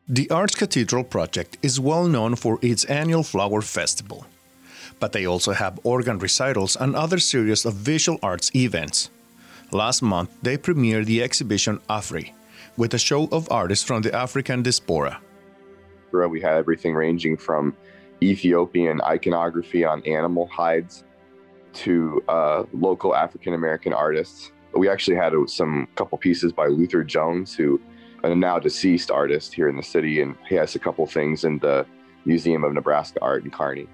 The Arts Cathedral project is well known for its annual flower festival, but they also have organ recitals and other series of visual arts events. Last month, they premiered the exhibition Afri, with a show of artists from the African diaspora. We had everything ranging from Ethiopian iconography on animal hides to local African-American artists. We actually had some couple pieces by Luther Jones, who a now deceased artist here in the city, and he has a couple things in the Museum of Nebraska Art in Kearney.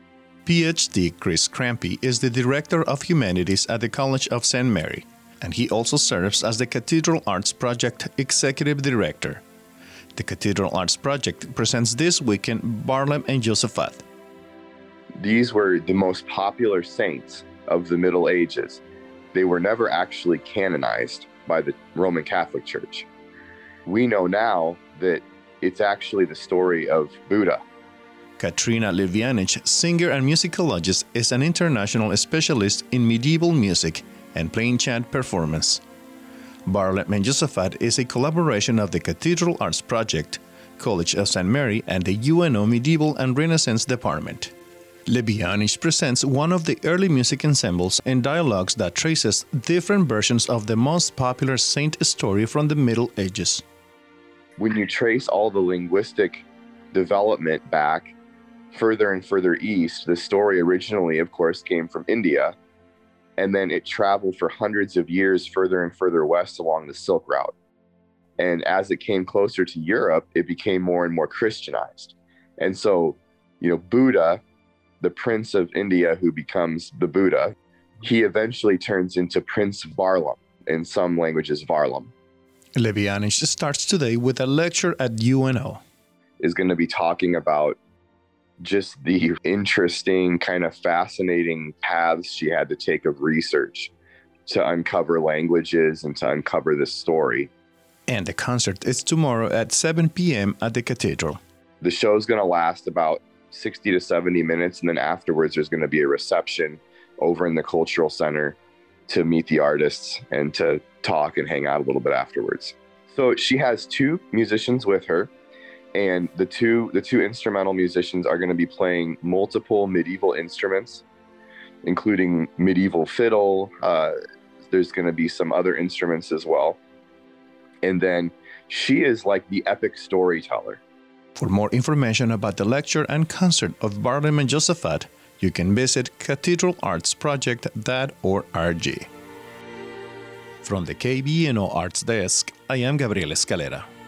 PhD Chris Crampy is the Director of Humanities at the College of St. Mary, and he also serves as the Cathedral Arts Project Executive Director. The Cathedral Arts Project presents this weekend Barlaam and Josaphat. These were the most popular saints of the Middle Ages. They were never actually canonized by the Roman Catholic Church. We know now that it's actually the story of Buddha. Katrina Livianich, singer and musicologist, is an international specialist in medieval music and plain chant performance. Barlaam and Josaphat is a collaboration of the Cathedral Arts Project, College of St. Mary, and the UNO Medieval and Renaissance Department. Livianich presents one of the early music ensembles and dialogues that traces different versions of the most popular saint story from the Middle Ages. When you trace all the linguistic development back further and further east, the story originally, of course, came from India, and then it traveled for hundreds of years further and further west along the Silk Route. And as it came closer to Europe, it became more and more Christianized. And so, Buddha, the Prince of India who becomes the Buddha, he eventually turns into Prince Varlam, in some languages Varlam. Livianich starts today with a lecture at UNO. Is going to be talking about just the interesting, kind of fascinating paths she had to take of research to uncover languages and to uncover this story. And the concert is tomorrow at 7 p.m. at the Cathedral. The show is going to last about 60 to 70 minutes, and then afterwards there's going to be a reception over in the Cultural Center to meet the artists and to talk and hang out a little bit afterwards. So she has two musicians with her, and the two instrumental musicians are going to be playing multiple medieval instruments, including medieval fiddle. There's going to be some other instruments as well. And then she is like the epic storyteller. For more information about the lecture and concert of Barlaam and Josaphat, you can visit cathedralartsproject.org. From the KBNO Arts Desk, I am Gabriel Escalera.